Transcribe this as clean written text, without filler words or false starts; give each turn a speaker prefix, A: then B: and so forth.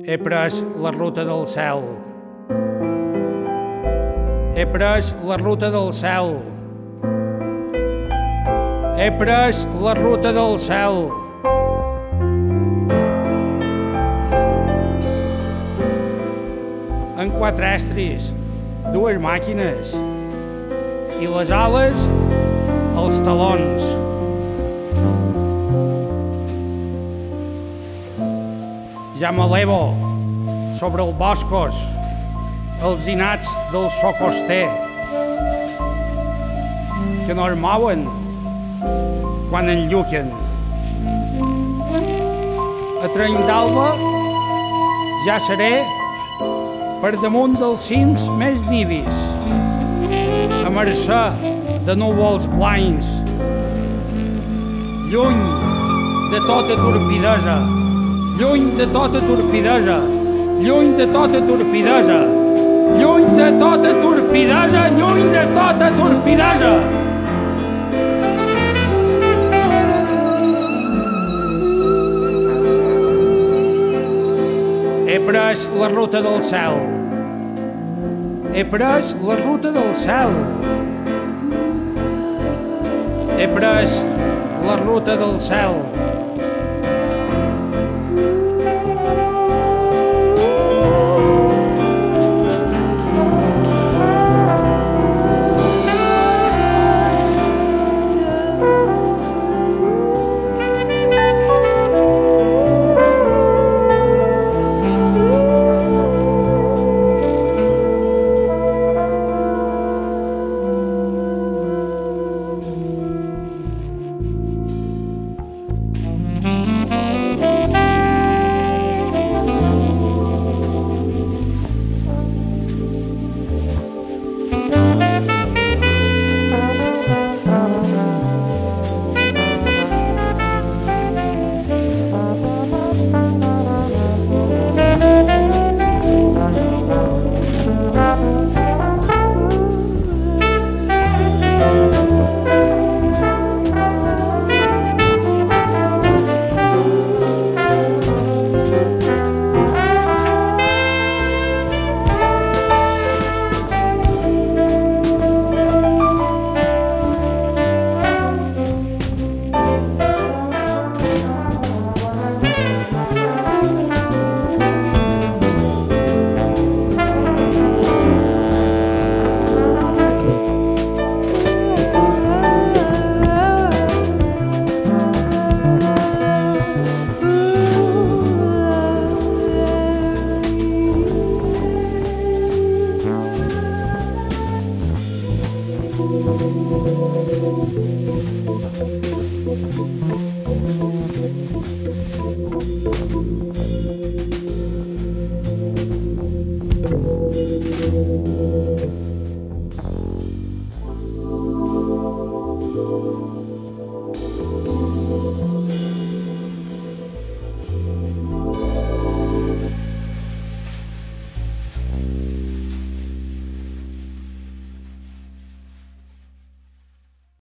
A: He pres la ruta del cel. He pres la ruta del cel. He pres la ruta del cel. En 4 estris, 2 màquines i les ales als talons. Ja m'elevo sobre els boscos alzinats del socoster que no es mouen quan enlluquen. A Treny d'Alba ja seré per damunt dels cims més nivis, a mercè de núvols blancs, lluny de tota torpidesa, lluny de tota torpidesa, lluny de tota torpidesa, lluny de tota torpidesa, lluny de tota torpidesa. He pres la ruta del cel. He pres la ruta del cel. He pres la ruta del cel.